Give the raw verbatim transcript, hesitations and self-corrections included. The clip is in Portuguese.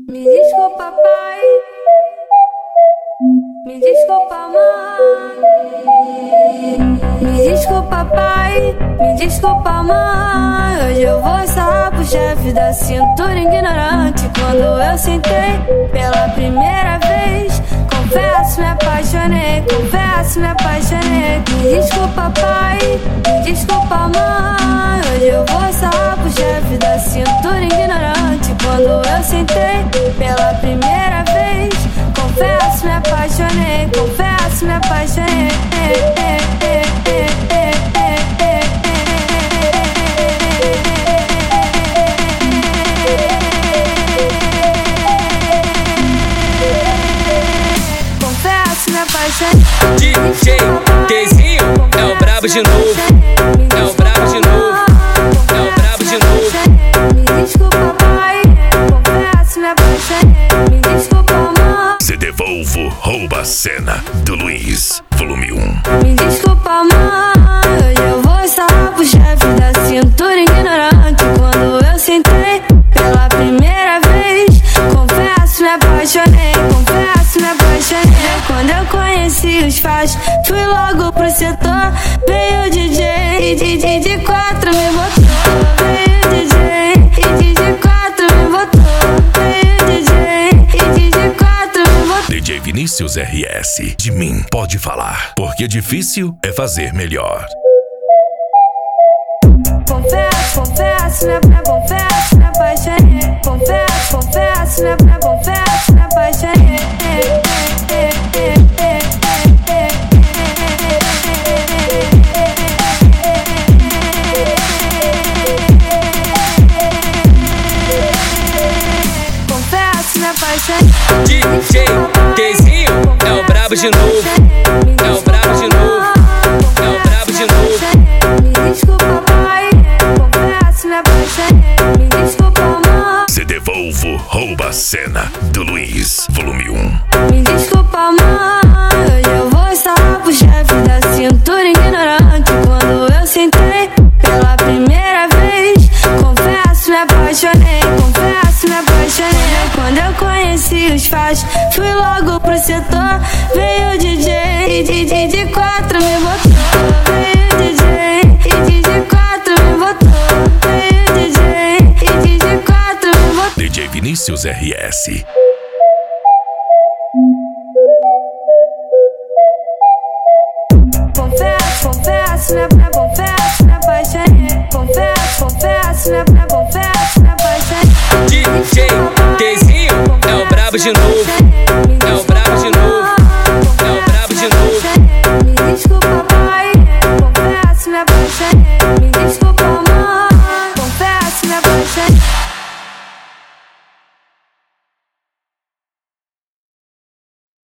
Me desculpa, pai. Me desculpa, mãe. Me desculpa, pai. Me desculpa, mãe. Hoje eu vou sarrar pro chefe da cintura ignorante. Quando eu sentei pela primeira vez, confesso, me apaixonei. Confesso, me apaixonei. Me desculpa, pai. Me desculpa, mãe. Hoje eu vou sarrar pro chefe da cintura ignorante. Quando eu sentei pela primeira vez, confesso, me apaixonei. Confesso, me apaixonei. Confesso, me apaixonei. D J Keizinho é o brabo de novo. É o brabo de novo. É o brabo de novo. Me desculpa, pai. Confesso, me apaixonei. Me desculpa, mãe. Se devolvo, rouba a cena do Luiz, volume um. Me desculpa, mãe. Hoje eu vou sarrar pro chefe da cintura ignorante. Quando eu sentei pela primeira vez, confesso, me apaixonei. Confesso, me apaixonei. Quando eu conheci os fãs, fui logo pro setor. Veio o D J e D J de quatro me botou. Veio o D J e D J de quatro me botou. Veio o D J e D J de quatro me botou. D J Vinícius R S, de mim pode falar, porque difícil é fazer melhor. Confesso, confesso, me, me confesso, me apaixonei. Confesso, confesso, me, me confesso, me apaixonei. Confesso, me apaixonei. D J Keizinho é o brabo de novo. É o brabo de novo. É o brabo de novo. Me desculpa, pai. Confesso, me apaixonei. Me desculpa, mãe. Se devolvo, rouba a cena do Luiz, volume um. Me desculpa, mãe. Hoje eu vou sarrar pro chefe da cintura ignorante. Quando eu sentei pela primeira vez, confesso, me apaixonei. Confesso, me apaixonei. Quando eu conheci os fãs, fui logo pro setor. Veio o D J e D J de quatro me botou. Veio o D J e D J de quatro me botou. Veio o D J e D J de quatro me botou. D J Vinícius R S. Confesso, confesso, me, me confesso, me apaixonei. Confesso, confesso, me, me confesso, me apaixonei. D J